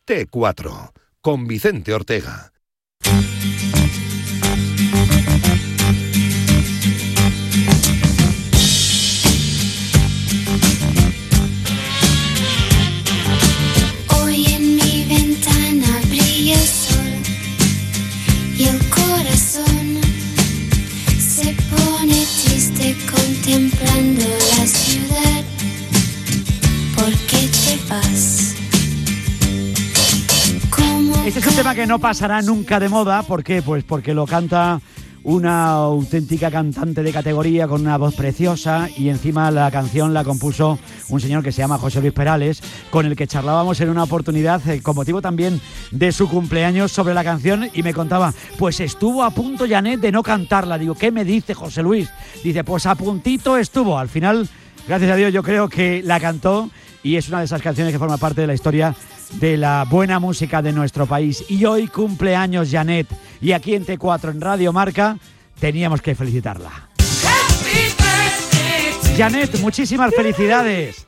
T4, con Vicente Ortega. Hoy en mi ventana brilla el sol y el corazón se pone triste contemplando la ciudad. ¿Por qué te vas? Este es un tema que no pasará nunca de moda. ¿Por qué? Pues porque lo canta una auténtica cantante de categoría con una voz preciosa, y encima la canción la compuso un señor que se llama José Luis Perales, con el que charlábamos en una oportunidad con motivo también de su cumpleaños sobre la canción, y me contaba, pues estuvo a punto Janet de no cantarla. Digo, ¿qué me dice José Luis? Dice, pues a puntito estuvo. Al final, gracias a Dios, yo creo que la cantó, y es una de esas canciones que forma parte de la historia de la buena música de nuestro país. Y hoy cumpleaños Janet, y aquí en T4, en Radio Marca, teníamos que felicitarla. Janet, muchísimas felicidades.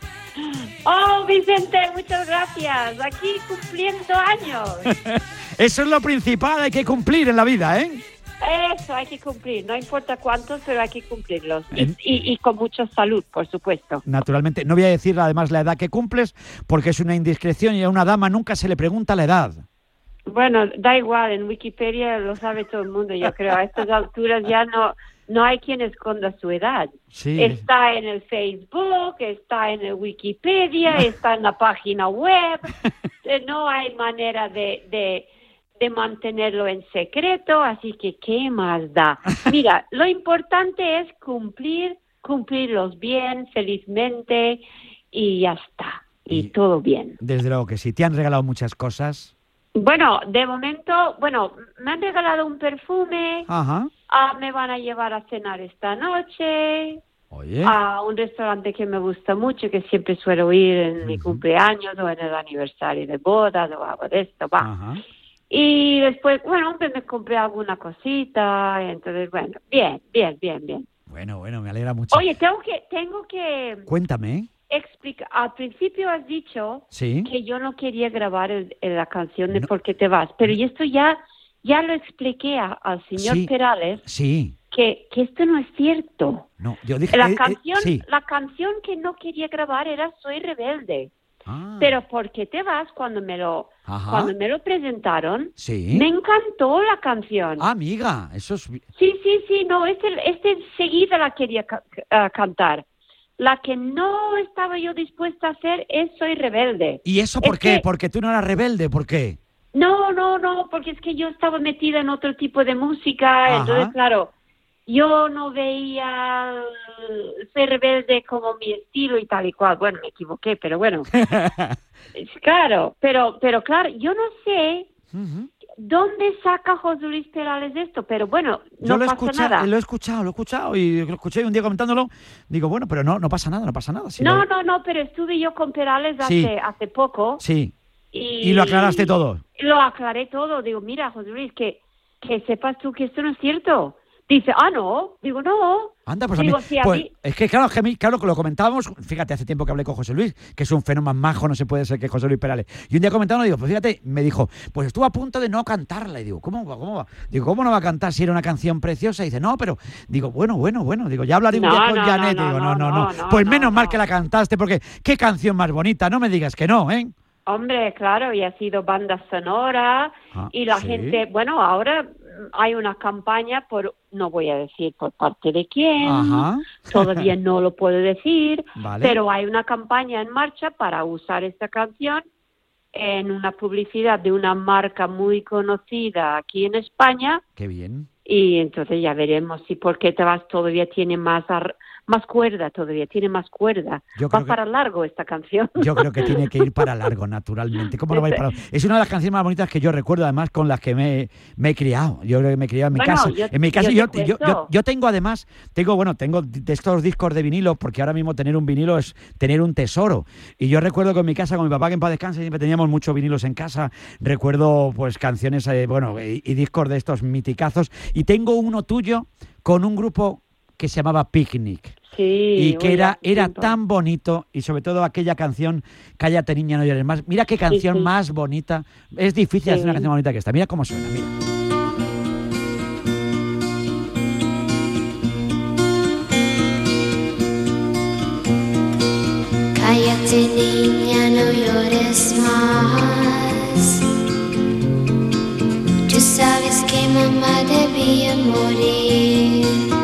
Oh, Vicente, muchas gracias. Aquí cumpliendo años. Eso es lo principal, hay que cumplir en la vida, ¿eh? Eso, hay que cumplir, no importa cuántos, pero hay que cumplirlos. Y con mucha salud, por supuesto. Naturalmente. No voy a decir además la edad que cumples, porque es una indiscreción, y a una dama nunca se le pregunta la edad. Bueno, da igual, en Wikipedia lo sabe todo el mundo, yo creo. A estas alturas ya no hay quien esconda su edad. Sí. Está en el Facebook, está en el Wikipedia, está en la página web. No hay manera de mantenerlo en secreto, así que ¿qué más da? Mira, lo importante es cumplirlos bien, felizmente, y ya está, y todo bien. Desde luego que sí. ¿Te han regalado muchas cosas? Bueno, de momento, me han regalado un perfume. Ajá. Me van a llevar a cenar esta noche. Oye. A un restaurante que me gusta mucho, que siempre suelo ir en mi cumpleaños o en el aniversario de bodas o algo de esto, va. Ajá. Y después, me compré alguna cosita, entonces, bien. Bueno, me alegra mucho. Oye, tengo que Cuéntame. explicar. Al principio has dicho Sí. que yo no quería grabar la canción de ¿Por qué te vas? Pero esto ya lo expliqué al señor Sí. Perales. Sí. Que esto no es cierto. No, yo dije... La canción, sí. la canción que no quería grabar era Soy Rebelde. Ah. Pero ¿por qué te vas? Cuando me lo presentaron, Sí. me encantó la canción. Ah, amiga, eso es... Sí, no, este enseguida la quería cantar. La que no estaba yo dispuesta a hacer es Soy Rebelde. ¿Y eso por qué? ¿Porque tú no eras rebelde? ¿Por qué? No, porque es que yo estaba metida en otro tipo de música, Ajá. entonces, claro, yo no veía Ser Rebelde como mi estilo y tal y cual. Bueno, me equivoqué, pero bueno. Claro, pero claro, yo no sé dónde saca José Luis Perales esto, pero bueno, Yo no pasa nada. Lo he escuchado y lo escuché un día comentándolo. Digo, bueno, pero no pasa nada. Si No, pero estuve yo con Perales Sí. hace poco. Sí. Y lo aclaraste todo. Lo aclaré todo. Digo, mira, José Luis, que sepas tú que esto no es cierto. Dice, no. Digo, no. Anda, pues Digo, a mí, sí, pues, a mí... es que claro, que lo comentábamos, fíjate, hace tiempo que hablé con José Luis, que es un fenómeno más majo, no se puede ser que José Luis Perales. Y un día comentábamos, digo, pues fíjate, me dijo, pues estuvo a punto de no cantarla. Y digo, ¿cómo va? Digo, ¿cómo no va a cantar si era una canción preciosa? Y dice, no, pero, digo, bueno, digo, ya hablaré un día con Janet. Digo, no. Pues menos mal que la cantaste, porque qué canción más bonita, no me digas que no, ¿eh? Hombre, claro, y ha sido banda sonora, y la ¿sí? gente, ahora hay una campaña no voy a decir por parte de quién, Ajá. todavía no lo puedo decir, Vale. pero hay una campaña en marcha para usar esta canción en una publicidad de una marca muy conocida aquí en España. Qué bien. Y entonces ya veremos si Por qué te vas todavía tiene más cuerda, Va para largo esta canción. Yo creo que tiene que ir para largo, naturalmente. ¿Cómo no va a ir para largo? Es una de las canciones más bonitas que yo recuerdo, además, con las que me he criado. Yo creo que me he criado en mi casa. En mi casa yo tengo de estos discos de vinilo, porque ahora mismo tener un vinilo es tener un tesoro. Y yo recuerdo que en mi casa, con mi papá, que en paz descanse, siempre teníamos muchos vinilos en casa. Recuerdo pues canciones, y discos de estos miticazos. Y tengo uno tuyo con un grupo que se llamaba Picnic. y que uy, era hace tiempo. tan bonito, y sobre todo aquella canción Cállate niña, no llores más. Mira qué canción sí. más bonita. Es difícil hacer Sí. una canción bonita que esta. Mira cómo suena, mira. Cállate niña, no llores más. Tú sabes que mamá debía morir.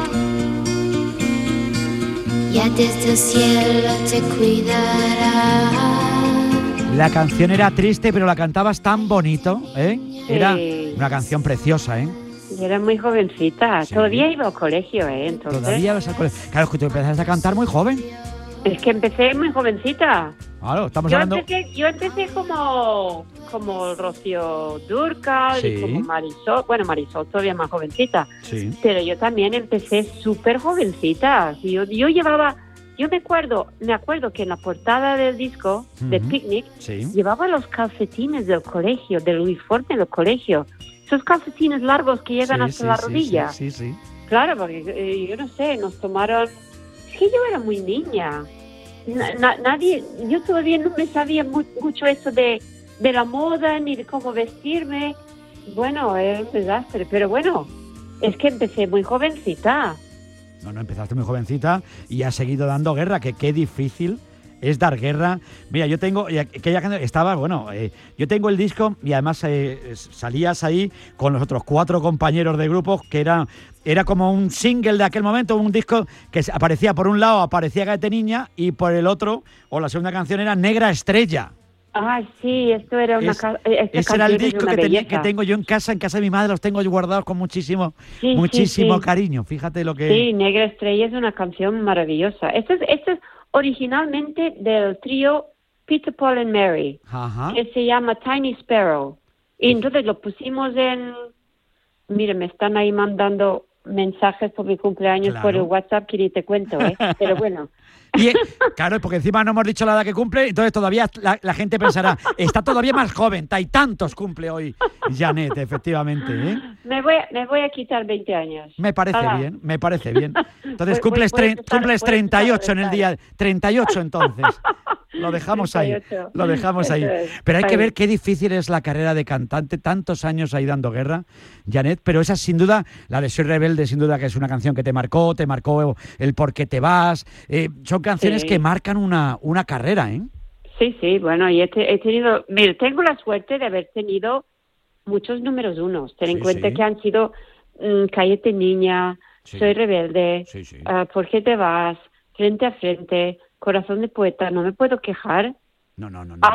Ya desde el cielo te cuidará. La canción era triste, pero la cantabas tan bonito, ¿eh? Era Sí. una canción preciosa, ¿eh? Yo era muy jovencita, Sí. todavía iba al colegio, entonces. Todavía vas al colegio. Claro, es que tú empezaste a cantar muy joven. Es que empecé muy jovencita. Claro, estamos Yo hablando... empecé como Rocío Dúrcal Sí. y como Marisol. Bueno, Marisol todavía más jovencita. Sí. Pero yo también empecé súper jovencita. Yo llevaba... Yo me acuerdo que en la portada del disco de Ujú. Picnic Sí. llevaba los calcetines del colegio, del uniforme del colegio. Esos calcetines largos que llegan hasta la rodilla. Sí, sí. Claro, porque yo no sé, nos tomaron... Es que yo era muy niña. Nadie... Yo todavía no me sabía mucho eso de la moda ni de cómo vestirme. Bueno, es un desastre, pero bueno, es que empecé muy jovencita. No, empezaste muy jovencita y has seguido dando guerra, que qué difícil es dar guerra. Mira, yo tengo, yo tengo el disco y además salías ahí con los otros 4 compañeros de grupo, que era como un single de aquel momento, un disco que aparecía por un lado, aparecía Cállate niña, y por el otro, o la segunda canción era Negra Estrella. Ah, sí, esto era una... Ese era el disco que tengo yo en casa de mi madre, los tengo yo guardados con muchísimo Sí. cariño. Fíjate lo que... Sí, Negra Estrella es una canción maravillosa. Esto es originalmente del trío Peter, Paul and Mary, Ajá. que se llama Tiny Sparrow. Y entonces lo pusimos en... Mire, me están ahí mandando mensajes por mi cumpleaños Claro. por el WhatsApp que ni te cuento, ¿eh? Pero bueno. Y, claro, porque encima no hemos dicho la edad que cumple, entonces todavía la gente pensará, está todavía más joven, y tantos cumple hoy Janet, efectivamente, ¿eh? Me voy a quitar 20 años. Me parece Ala. bien, me parece bien. Entonces Voy a empezar- cumples voy a empezar a 38 en el rezar. día, 38 entonces. Lo dejamos ahí, 38. lo dejamos ahí. Eso es. Pero hay que Ahí. ver qué difícil es la carrera de cantante, tantos años ahí dando guerra, Janet, pero esa sin duda, la de Soy Rebelde, sin duda que es una canción que te marcó el Por qué te vas, son canciones Sí. que marcan una carrera, ¿eh? Sí, bueno, y he tenido... Mira, tengo la suerte de haber tenido muchos números unos. Ten en Sí, cuenta sí. que han sido Cállate niña, Sí. Soy Rebelde, Sí, sí. ¿Por qué te vas?, Frente a Frente, Corazón de Poeta, no me puedo quejar. No.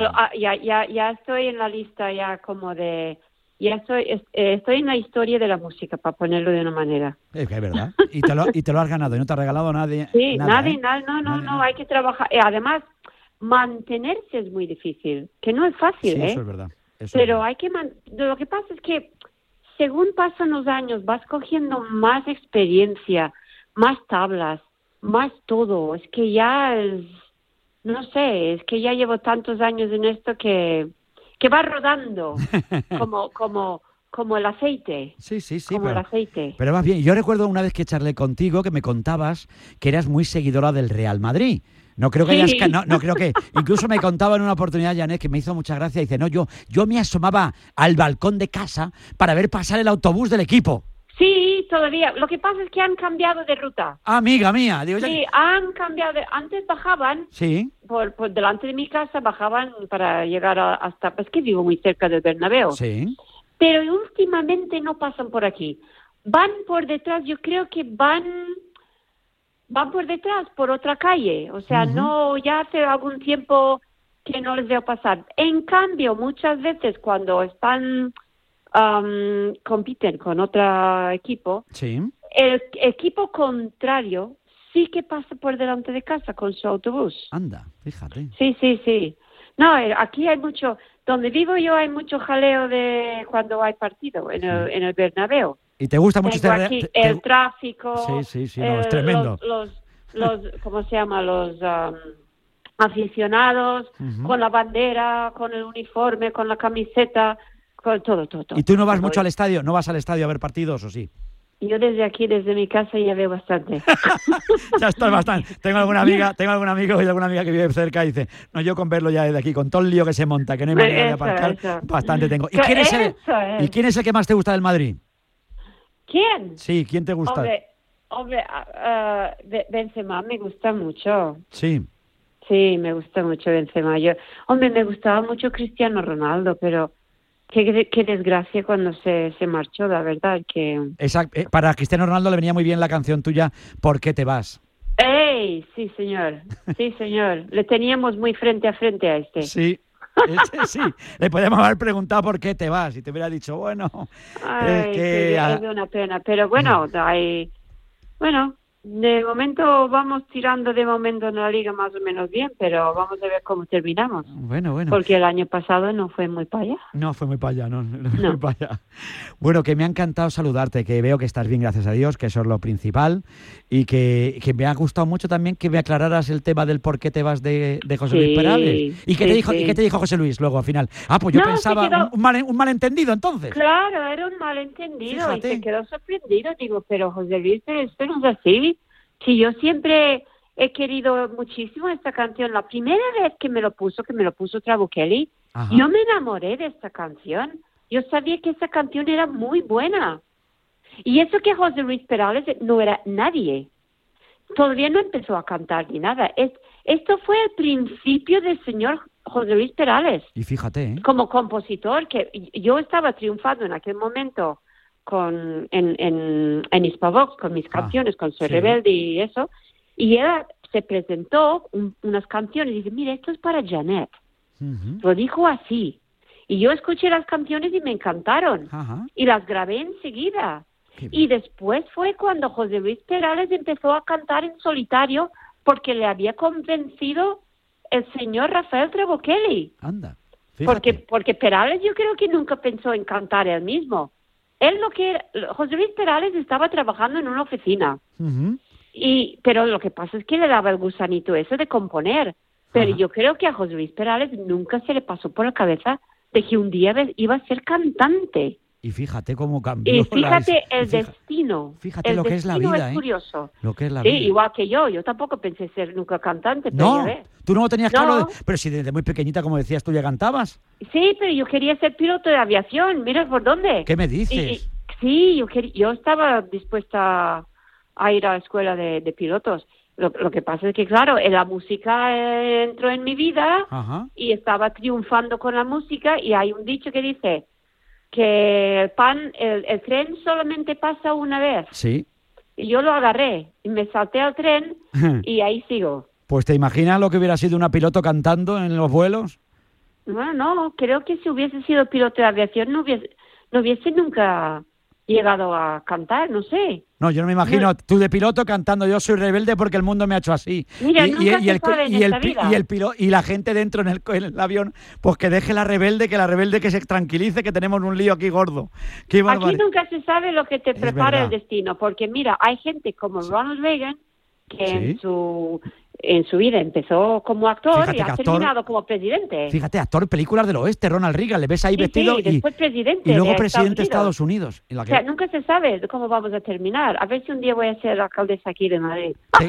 Ya estoy en la lista ya como de... Ya estoy en la historia de la música, para ponerlo de una manera. Es que es verdad. Y te lo has ganado y no te ha regalado nadie. Sí, nada, nadie, ¿eh? no, Nadie. hay que trabajar. Además, mantenerse es muy difícil, que no es fácil, Sí, ¿eh? eso es verdad. Pero hay que... Lo que pasa es que según pasan los años vas cogiendo más experiencia, más tablas, más todo. Es que ya es... No sé, es que ya llevo tantos años en esto que va rodando como el aceite. Sí, como el aceite. pero vas bien. Yo recuerdo una vez que charlé contigo que me contabas que eras muy seguidora del Real Madrid. No creo que Sí. no creo que... Incluso me contaba en una oportunidad, Janet, que me hizo mucha gracia. Dice, no, yo me asomaba al balcón de casa para ver pasar el autobús del equipo. Sí, todavía. Lo que pasa es que han cambiado de ruta. Amiga mía. Digo, Sí, han cambiado. Antes bajaban, Sí, por delante de mi casa, bajaban para llegar hasta... Es que vivo muy cerca del Bernabéu. sí. Pero últimamente no pasan por aquí. Van por detrás, yo creo que van por detrás, por otra calle. O sea, Ujú. no, ya hace algún tiempo que no les veo pasar. En cambio, muchas veces cuando están, compiten con otro equipo, Sí. el equipo contrario sí que pasa por delante de casa con su autobús. Anda, fíjate. Sí. No, aquí hay mucho... Donde vivo yo hay mucho jaleo de cuando hay partido en el Bernabéu. ¿Y te gusta mucho Tengo aquí el tráfico. Sí, no, es tremendo. Los ¿cómo se llama? Los aficionados, Ujú. con la bandera, con el uniforme, con la camiseta, con todo. ¿Y tú no vas Todo. mucho al estadio? ¿No vas al estadio a ver partidos o sí? Yo desde mi casa ya veo bastante. Ya estás bastante. Tengo alguna amigo y alguna amiga que vive cerca y dice, no, yo con verlo ya desde aquí, con todo el lío que se monta, que no hay manera de aparcar, eso. bastante tengo. ¿Y quién es el que más te gusta del Madrid? ¿Quién? Sí, ¿quién te gusta? Hombre, Benzema me gusta mucho. Sí. Sí, me gusta mucho Benzema. Me gustaba mucho Cristiano Ronaldo, pero qué desgracia cuando se marchó, la verdad. Para Cristiano Ronaldo le venía muy bien la canción tuya, ¿Por qué te vas? ¡Ey! Sí, señor. Sí, señor. Le teníamos muy frente a frente a este. Sí. Sí, le podíamos haber preguntado por qué te vas y te hubiera dicho, bueno, es una pena, pero bueno, de momento vamos tirando en la liga más o menos bien, pero vamos a ver cómo terminamos. Bueno. Porque el año pasado no fue muy para allá. No fue muy para allá, no. Muy para allá. Bueno, que me ha encantado saludarte, que veo que estás bien, gracias a Dios, que eso es lo principal, y que me ha gustado mucho también que me aclararas el tema del por qué te vas de José Luis Perales. ¿Y qué te dijo José Luis luego al final? Pues yo pensaba un malentendido entonces. Claro, era un malentendido. Fíjate. Y se quedó sorprendido. Digo, pero José Luis, esto no es así. Si yo siempre he querido muchísimo esta canción. La primera vez que me lo puso Trabuchelli, yo me enamoré de esta canción. Yo sabía que esa canción era muy buena. Y eso que José Luis Perales no era nadie. Todavía no empezó a cantar ni nada. Esto fue el principio del señor José Luis Perales. Y fíjate, como compositor, que yo estaba triunfando en aquel momento en Hispavox, con mis canciones, con Soy Rebelde y eso, y él se presentó unas canciones y dice, mira, esto es para Janet. Lo dijo así. Y yo escuché las canciones y me encantaron. Y las grabé enseguida. Y después fue cuando José Luis Perales empezó a cantar en solitario porque le había convencido el señor Rafael Trabuchelli. Anda, porque Perales yo creo que nunca pensó en cantar él mismo. José Luis Perales estaba trabajando en una oficina. Pero lo que pasa es que le daba el gusanito eso de componer. Pero yo creo que a José Luis Perales nunca se le pasó por la cabeza de que un día iba a ser cantante. Y fíjate cómo cambió. Y fíjate destino. Fíjate lo que es la vida, es curioso. Lo que es la vida. Sí, igual que yo. Yo tampoco pensé ser nunca cantante. Pero no, tú no lo tenías claro. Pero si desde muy pequeñita, como decías, tú ya cantabas. Sí, pero yo quería ser piloto de aviación. Mira por dónde. ¿Qué me dices? Sí, yo estaba dispuesta a ir a la escuela de pilotos. Lo que pasa es que, claro, la música entró en mi vida y estaba triunfando con la música, y hay un dicho que dice que el tren solamente pasa una vez. Sí. Y yo lo agarré y me salté al tren y ahí sigo. Pues ¿te imaginas lo que hubiera sido una piloto cantando en los vuelos? Bueno, no, creo que si hubiese sido piloto de aviación no hubiese nunca llegado a cantar, no sé. No, yo no me imagino tú de piloto cantando Yo soy rebelde porque el mundo me ha hecho así. Mira, y la gente dentro en el avión, pues que deje la rebelde que se tranquilice, que tenemos un lío aquí gordo. Qué aquí nunca se sabe lo que te prepara el destino, porque mira, hay gente como Ronald Reagan que en su vida empezó como actor y ha terminado como presidente. Fíjate, actor en películas del oeste, Ronald Reagan, le ves ahí vestido después presidente y luego presidente de Estados Unidos. O sea, nunca se sabe cómo vamos a terminar. A ver si un día voy a ser alcaldesa aquí de Madrid. Sí.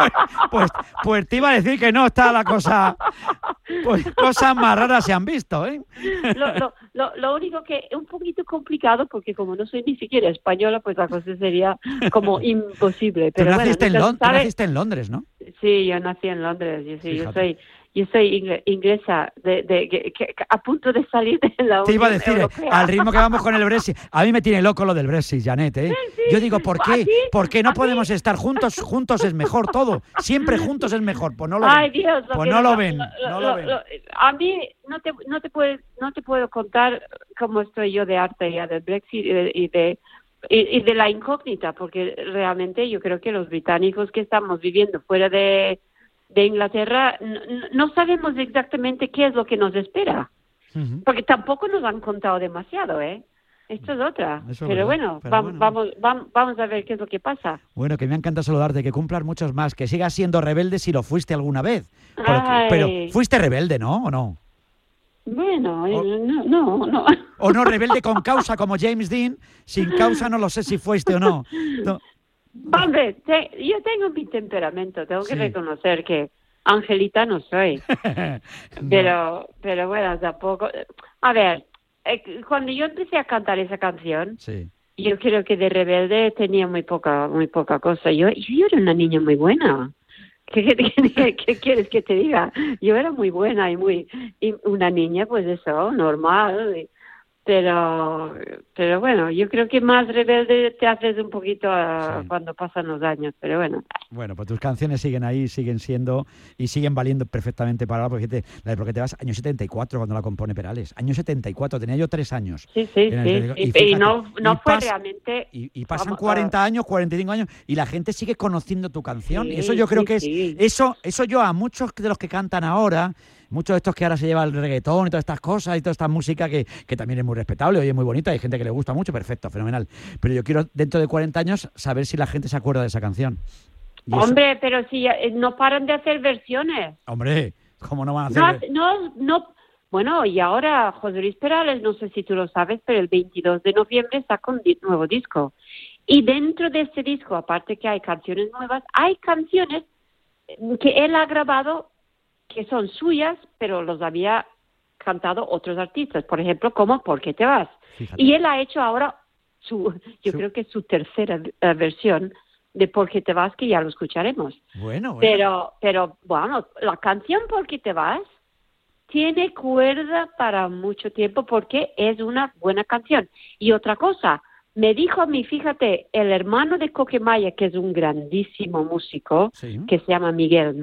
Pues te iba a decir que no está la cosa. Pues cosas más raras se han visto, ¿eh? Lo único que es un poquito complicado, porque como no soy ni siquiera española, pues la cosa sería como imposible. Pero tú naciste en Londres, ¿no? Sí, yo nací en Londres. Yo soy inglesa a punto de salir de la Unión Europea. Te iba a decir, al ritmo que vamos con el Brexit. A mí me tiene loco lo del Brexit, Janet, ¿eh? Sí, yo digo, ¿por qué? ¿Por qué no podemos estar juntos? Juntos es mejor todo. Siempre juntos es mejor. Pues no lo ven. Dios, pues no lo ven. A mí no te puedo contar cómo estoy yo de harta ya del Brexit y de la incógnita, porque realmente yo creo que los británicos que estamos viviendo fuera de Inglaterra no sabemos exactamente qué es lo que nos espera, porque tampoco nos han contado demasiado, Esto es otra. Pero bueno, vamos a ver qué es lo que pasa. Bueno, que me encanta saludarte, que cumplas muchos más, que sigas siendo rebelde si lo fuiste alguna vez. Pero fuiste rebelde, ¿no? ¿O no? Bueno, no. O no, rebelde con causa, como James Dean. Sin causa no lo sé si fuiste o no. Hombre, yo tengo mi temperamento, tengo que Sí. reconocer que angelita no soy. No. Pero bueno, tampoco... A ver, cuando yo empecé a cantar esa canción, Sí. yo creo que de rebelde tenía muy poca cosa. Yo era una niña muy buena. ¿Qué quieres que te diga? Yo era muy buena y una niña, pues eso, normal. Pero bueno, yo creo que más rebelde te haces un poquito Sí. cuando pasan los años. Pero bueno. Bueno, pues tus canciones siguen ahí, siguen siendo y siguen valiendo perfectamente para ahora, porque fíjate, la de ¿Por qué te vas? Año 74 cuando la compone Perales. Año 74, tenía yo 3 años. Sí. Y Y fíjate, no y fue pas- realmente... Y pasan Vamos, 40 años, 45 años y la gente sigue conociendo tu canción. Sí, Y eso yo creo sí, que es... sí. Eso yo a muchos de los que cantan ahora, muchos de estos que ahora se lleva el reggaetón y todas estas cosas y toda esta música que también es muy respetable, oye, es muy bonita, hay gente que le gusta mucho, perfecto, fenomenal. Pero yo quiero, dentro de 40 años, saber si la gente se acuerda de esa canción. Y eso- Hombre, pero si no paran de hacer versiones. Hombre, ¿cómo no van a hacer? No. Bueno, y ahora José Luis Perales, no sé si tú lo sabes, pero el 22 de noviembre saca un nuevo disco. Y dentro de este disco, aparte que hay canciones nuevas, hay canciones que él ha grabado que son suyas, pero los había cantado otros artistas. Por ejemplo, como ¿Por qué te vas? Fíjate. Y él ha hecho ahora creo que su tercera versión de ¿Por qué te vas?, que ya lo escucharemos. Bueno. Pero bueno, la canción ¿Por qué te vas? Tiene cuerda para mucho tiempo porque es una buena canción. Y otra cosa, me dijo a mí, fíjate, el hermano de Coquemaya, que es un grandísimo músico, Sí. que se llama Miguel,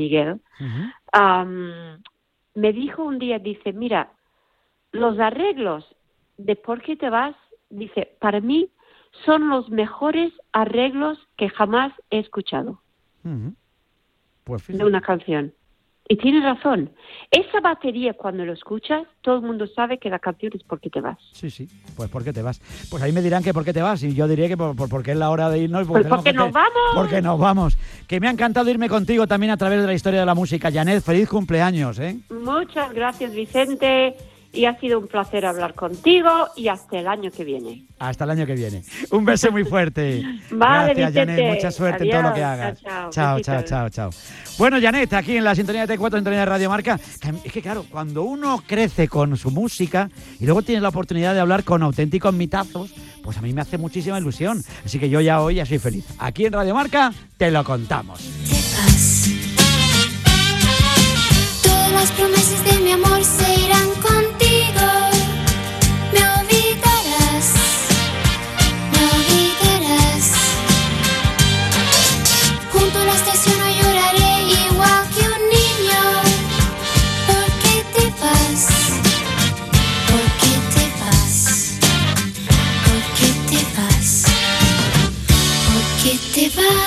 Ujú. me dijo un día, dice, mira, los arreglos de ¿Por qué te vas? Dice, para mí son los mejores arreglos que jamás he escuchado Ujú. Pues de fíjate. una canción. Y tiene razón. Esa batería, cuando lo escuchas, todo el mundo sabe que la canción es ¿Por qué te vas? Sí, pues ¿por qué te vas? Pues ahí me dirán que ¿por qué te vas? Y yo diría que porque es la hora de irnos. Pues porque nos vamos. Porque nos vamos. Que me ha encantado irme contigo también a través de la historia de la música. Janet, feliz cumpleaños, ¿eh? Muchas gracias, Vicente. Y ha sido un placer hablar contigo y hasta el año que viene. Hasta el año que viene. Un beso muy fuerte. Vale, Gracias, Vicente. Janet. Mucha suerte en todo lo que Adiós. hagas. Chao. Chao. Bueno, Janet, aquí en la sintonía de T4, sintonía de Radio Marca. Es que claro, cuando uno crece con su música y luego tiene la oportunidad de hablar con auténticos mitazos, pues a mí me hace muchísima ilusión. Así que yo ya hoy ya soy feliz. Aquí en Radio Marca te lo contamos. Te vas. Todas las promesas de mi amor se irán contigo. Me olvidarás. Junto a la estación no lloraré igual que un niño. ¿Por qué te vas? ¿Por qué te vas? ¿Por qué te vas? ¿Por qué te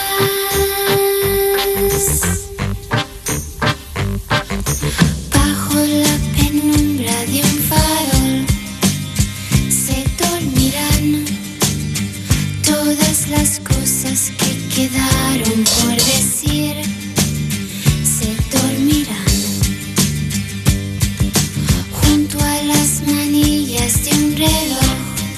vas? Bajo la penumbra de un farol se dormirán todas las cosas que quedaron por decir. Se dormirán junto a las manillas de un reloj.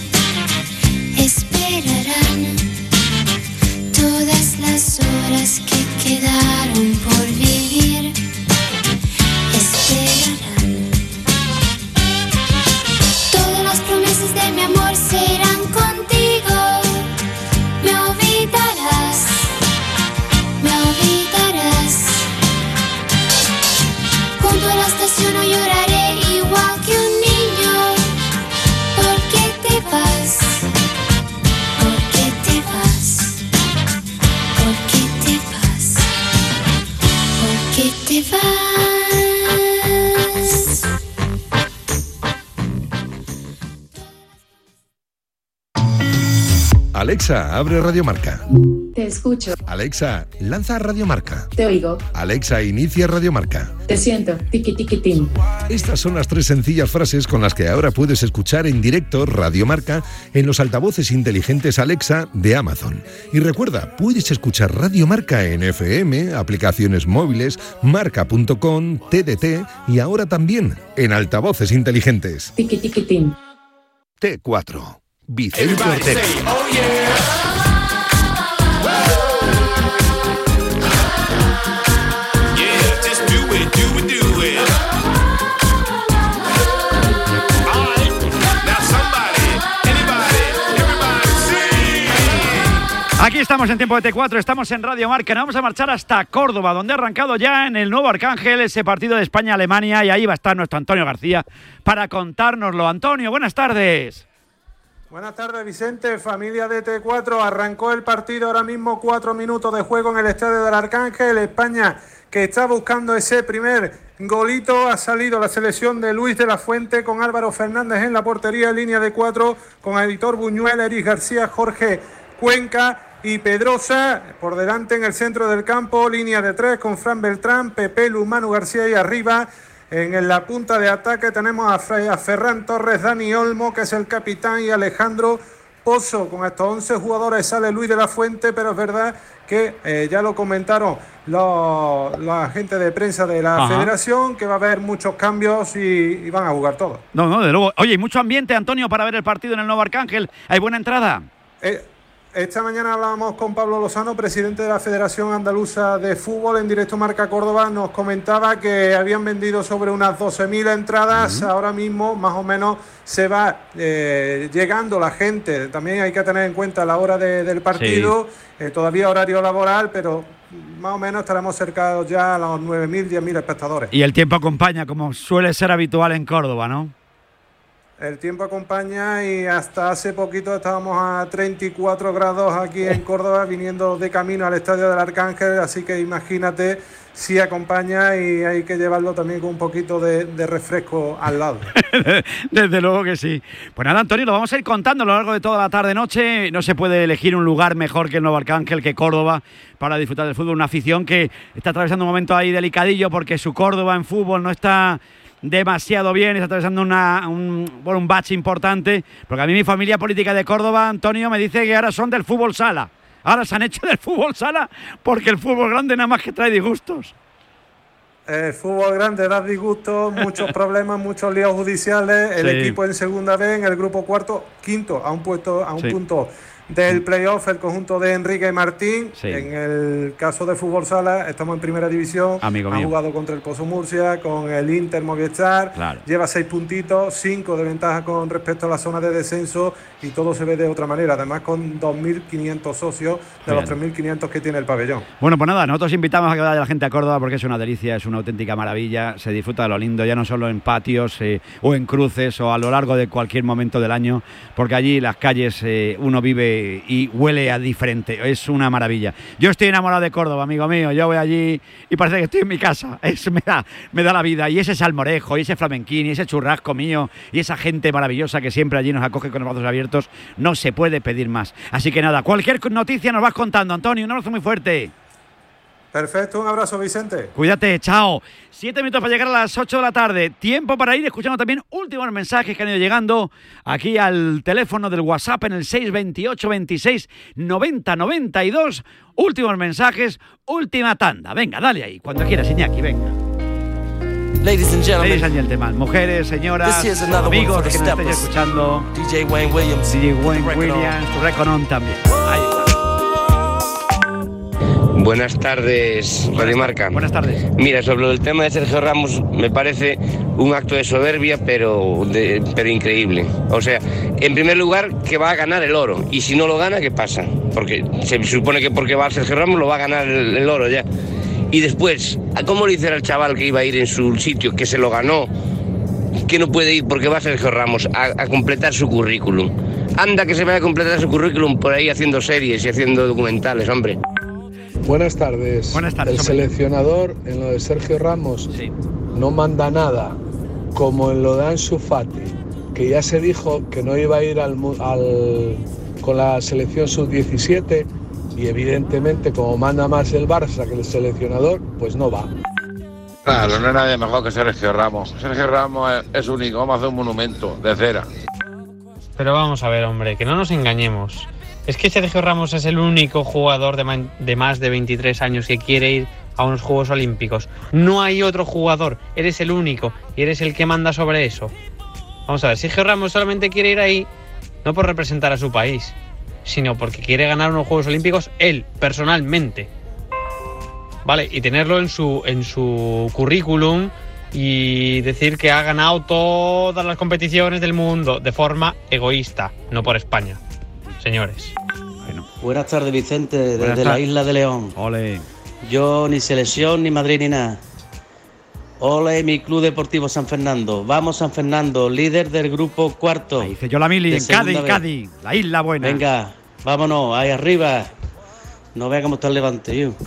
Esperarán todas las horas que quedaron por vivir. Esperarán. Todas las promesas de mi amor se irán contigo. Me olvidarás. Me olvidarás. Junto a la estación no lloraré igual que un niño. ¿Por qué te vas? ¿Por qué te vas? ¿Por qué te vas? ¿Por qué te vas? Alexa, abre Radio Marca. Te escucho, Alexa, lanza Radio Marca. te oigo, Alexa, inicia Radio Marca. te siento, tiqui tiqui tim. Estas son las 3 sencillas frases con las que ahora puedes escuchar en directo Radio Marca en los altavoces inteligentes Alexa de Amazon. Y recuerda, puedes escuchar Radio Marca en FM, aplicaciones móviles, marca.com, TDT y ahora también en altavoces inteligentes. Tiqui tiqui tim. T4. Vicente Ortega. Aquí estamos en tiempo de T4, estamos en Radio Marca. Nos vamos a marchar hasta Córdoba, donde ha arrancado ya en el Nuevo Arcángel ese partido de España-Alemania, y ahí va a estar nuestro Antonio García para contárnoslo. Antonio, buenas tardes. Buenas tardes, Vicente, familia de T4. Arrancó el partido ahora mismo, 4 minutos de juego en el estadio del Arcángel. España, que está buscando ese primer golito. Ha salido la selección de Luis de la Fuente con Álvaro Fernández en la portería, en línea de 4 con Aitor Buñuel, Eric García, Jorge Cuenca y Pedrosa. Por delante en el centro del campo, línea de 3 con Fran Beltrán, Pepe Lu, Manu García, y arriba en la punta de ataque tenemos a Ferran Torres, Dani Olmo, que es el capitán, y Alejandro Pozo. Con estos 11 jugadores sale Luis de la Fuente, pero es verdad que ya lo comentaron la gente de prensa de la federación, que va a haber muchos cambios y van a jugar todos. No, de luego. Oye, ¿hay mucho ambiente, Antonio, para ver el partido en el Nuevo Arcángel? ¿Hay buena entrada? Esta mañana hablábamos con Pablo Lozano, presidente de la Federación Andaluza de Fútbol, en directo Marca Córdoba. Nos comentaba que habían vendido sobre unas 12.000 entradas. Ahora mismo, más o menos, se va llegando la gente. También hay que tener en cuenta la hora del partido. Sí. Todavía horario laboral, pero más o menos estaremos cercados ya a los 9.000, 10.000 espectadores. Y el tiempo acompaña, como suele ser habitual en Córdoba, ¿no? El tiempo acompaña, y hasta hace poquito estábamos a 34 grados aquí en Córdoba, viniendo de camino al estadio del Arcángel, así que imagínate si acompaña, y hay que llevarlo también con un poquito de refresco al lado. Desde luego que sí. Pues nada, Antonio, lo vamos a ir contando a lo largo de toda la tarde-noche. No se puede elegir un lugar mejor que el Nuevo Arcángel, que Córdoba, para disfrutar del fútbol. Una afición que está atravesando un momento ahí delicadillo, porque su Córdoba en fútbol no está demasiado bien, está atravesando un bache importante, porque a mí mi familia política de Córdoba, Antonio, me dice que ahora son del fútbol sala. Ahora se han hecho del fútbol sala, porque el fútbol grande nada más que trae disgustos. El fútbol grande da disgustos, muchos problemas, muchos líos judiciales. El equipo en segunda B, en el grupo quinto, a un punto del playoff, el conjunto de Enrique Martín. Sí. En el caso de fútbol sala, estamos en primera división. Amigo mío. Ha jugado contra el Pozo Murcia, con el Inter Movistar. Claro. Lleva 6 puntitos, 5 de ventaja con respecto a la zona de descenso, y todo se ve de otra manera. Además, con 2.500 socios de los 3.500 que tiene el pabellón. Bueno, pues nada, nosotros invitamos a que vaya la gente a Córdoba, porque es una delicia, es una auténtica maravilla. Se disfruta de lo lindo, ya no solo en patios o en cruces, o a lo largo de cualquier momento del año, porque allí las calles uno vive y huele a diferente. Es una maravilla. Yo estoy enamorado de Córdoba, amigo mío. Yo voy allí y parece que estoy en mi casa. Me da la vida. Y ese salmorejo, y ese flamenquín, y ese churrasco mío, y esa gente maravillosa que siempre allí nos acoge con los brazos abiertos, no se puede pedir más. Así que nada, cualquier noticia nos vas contando, Antonio. Un abrazo muy fuerte. Perfecto, un abrazo, Vicente. Cuídate, chao. 7 minutos para llegar a las 8 de la tarde. Tiempo para ir escuchando también últimos mensajes que han ido llegando aquí al teléfono del WhatsApp en el 628 26 90 92. Últimos mensajes, última tanda. Venga, dale ahí, cuando quieras, Iñaki, venga. Ladies and gentlemen, mujeres, señoras, amigos que nos estén escuchando. DJ Wayne Williams, tu Reconon también. Ahí está. Buenas tardes, Radio Marca. Buenas tardes. Mira, sobre el tema de Sergio Ramos, me parece un acto de soberbia, pero increíble. O sea, en primer lugar, que va a ganar el oro. Y si no lo gana, ¿qué pasa? Porque se supone que porque va Sergio Ramos lo va a ganar el oro ya. Y después, ¿cómo le dice al chaval que iba a ir en su sitio, que se lo ganó, que no puede ir porque va Sergio Ramos a completar su currículum? Anda, que se vaya a completar su currículum por ahí haciendo series y haciendo documentales, hombre. Buenas tardes. Buenas tardes. El seleccionador en lo de Sergio Ramos no manda nada, como en lo de Ansu Fati, que ya se dijo que no iba a ir con la selección sub-17, y evidentemente como manda más el Barça que el seleccionador, pues no va. Claro, no hay nadie mejor que Sergio Ramos. Sergio Ramos es único, vamos a hacer un monumento de cera. Pero vamos a ver, hombre, que no nos engañemos. Es que Sergio Ramos es el único jugador de más de 23 años que quiere ir a unos Juegos Olímpicos. No hay otro jugador, eres el único y eres el que manda sobre eso. Vamos a ver, Sergio Ramos solamente quiere ir ahí no por representar a su país, sino porque quiere ganar unos Juegos Olímpicos él, personalmente. Vale, y tenerlo en su currículum y decir que ha ganado todas las competiciones del mundo de forma egoísta, no por España. Señores. Bueno. Buenas tardes, Vicente, desde la isla de León. Ole. Yo ni selección, ni Madrid, ni nada. Ole, mi Club Deportivo San Fernando. Vamos, San Fernando, líder del grupo cuarto. Ahí dice yo la mili, en Cádiz, la isla buena. Venga, vámonos, ahí arriba. No vea cómo está el Levante, yo.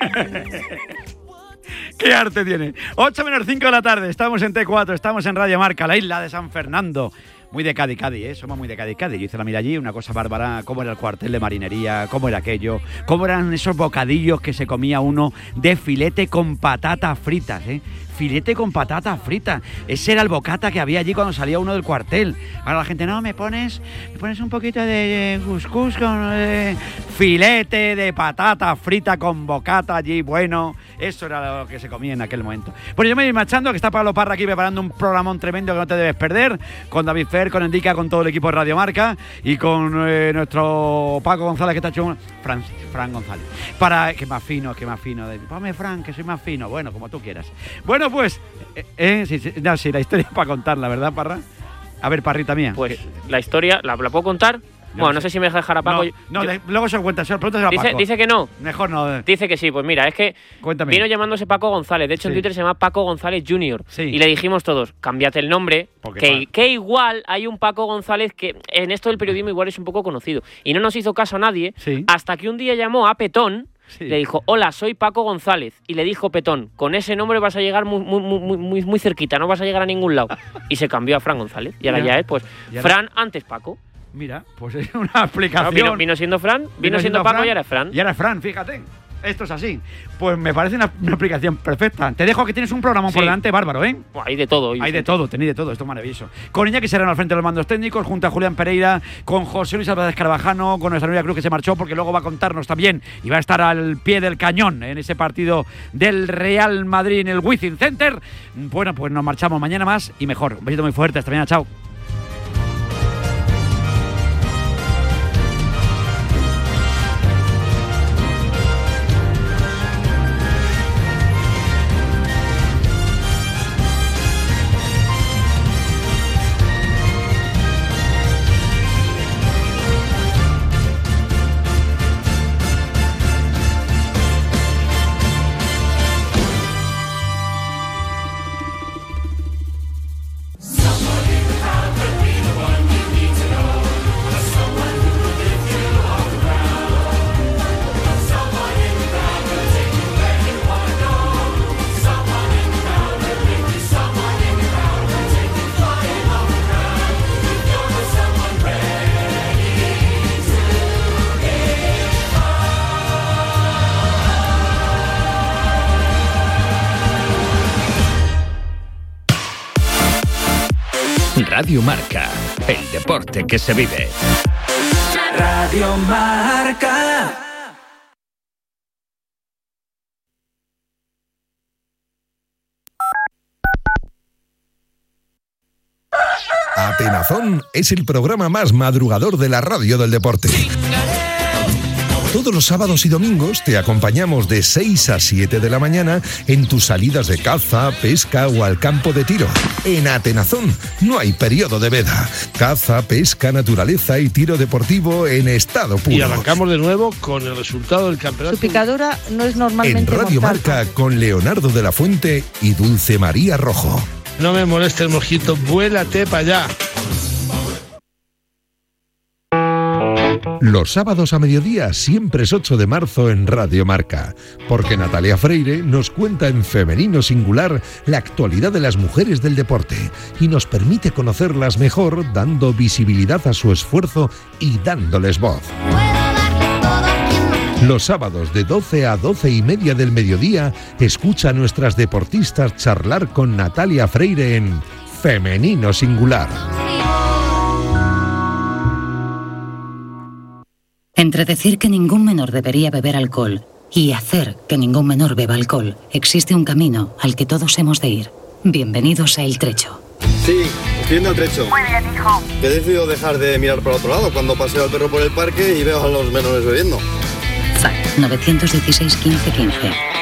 ¡Qué arte tiene! 8:05 de la tarde, estamos en T4, estamos en Radio Marca, la isla de San Fernando. Muy de Cádiz, somos muy de Cádiz. Yo hice la mira allí, una cosa bárbara, cómo era el cuartel de marinería, cómo era aquello, cómo eran esos bocadillos que se comía uno de filete con patatas fritas, filete con patatas fritas. Ese era el bocata que había allí cuando salía uno del cuartel. Ahora la gente, no, me pones un poquito de couscous con filete de patata frita con bocata allí, bueno, eso era lo que se comía en aquel momento. Bueno, yo me voy marchando, que está Pablo Parra aquí preparando un programón tremendo que no te debes perder, con David Fer, con Endica, con todo el equipo de Radio Marca y con nuestro Paco González, que está hecho Fran González, para que más fino, ponme Fran, que soy más fino, bueno, como tú quieras. Bueno, pues, sí, la historia para contarla, ¿verdad, Parra? A ver, Parrita mía. Pues la historia, ¿la puedo contar? Bueno, no sé si me deja dejar a Paco. Luego se lo cuenta, pregúntaselo a Paco. Dice que no. Mejor no. Dice que sí, pues mira, es que Cuéntame. Vino llamándose Paco González. De hecho, en Twitter se llama Paco González Jr. Sí. Y le dijimos todos, cámbiate el nombre, que igual hay un Paco González que en esto del periodismo igual es un poco conocido. Y no nos hizo caso a nadie, hasta que un día llamó a Petón. Le dijo, hola, soy Paco González. Y le dijo Petón, con ese nombre vas a llegar muy cerquita, no vas a llegar a ningún lado. Y se cambió a Fran González. Y ahora ya es, pues, Fran antes Paco. Mira, pues es una explicación. Claro, vino siendo Fran, vino siendo Paco y ahora es Fran. Y ahora es Fran, fíjate. Esto es así. Pues me parece una explicación perfecta. Te dejo que tienes un programa por delante bárbaro, ¿eh? Hay de todo. Hay de todo, tenéis de todo. Esto es maravilloso. Con Iñaki Serrano al frente de los mandos técnicos, junto a Julián Pereira, con José Luis Álvarez Carvajano, con nuestra Nuria Cruz, que se marchó porque luego va a contarnos también y va a estar al pie del cañón en ese partido del Real Madrid en el Wizzing Center. Bueno, pues nos marchamos mañana más y mejor. Un besito muy fuerte. Hasta mañana. Chao. Radio Marca, el deporte que se vive. Radio Marca. Atenazón es el programa más madrugador de la radio del deporte. Todos los sábados y domingos te acompañamos de 6 a 7 de la mañana en tus salidas de caza, pesca o al campo de tiro. En Atenazón no hay periodo de veda. Caza, pesca, naturaleza y tiro deportivo en estado puro. Y arrancamos de nuevo con el resultado del campeonato. Su picadura no es normalmente en Radio mortal. Marca con Leonardo de la Fuente y Dulce María Rojo. No me moleste el mojito, vuélate para allá. Los sábados a mediodía siempre es 8 de marzo en Radio Marca, porque Natalia Freire nos cuenta en femenino singular la actualidad de las mujeres del deporte y nos permite conocerlas mejor dando visibilidad a su esfuerzo y dándoles voz. Los sábados de 12 a 12 y media del mediodía escucha a nuestras deportistas charlar con Natalia Freire en Femenino Singular. Entre decir que ningún menor debería beber alcohol y hacer que ningún menor beba alcohol, existe un camino al que todos hemos de ir. Bienvenidos a El Trecho. Sí, estoy yendo al trecho. Muy bien, hijo. Que he decidido dejar de mirar para otro lado cuando paseo al perro por el parque y veo a los menores bebiendo. FAC 916 15 15.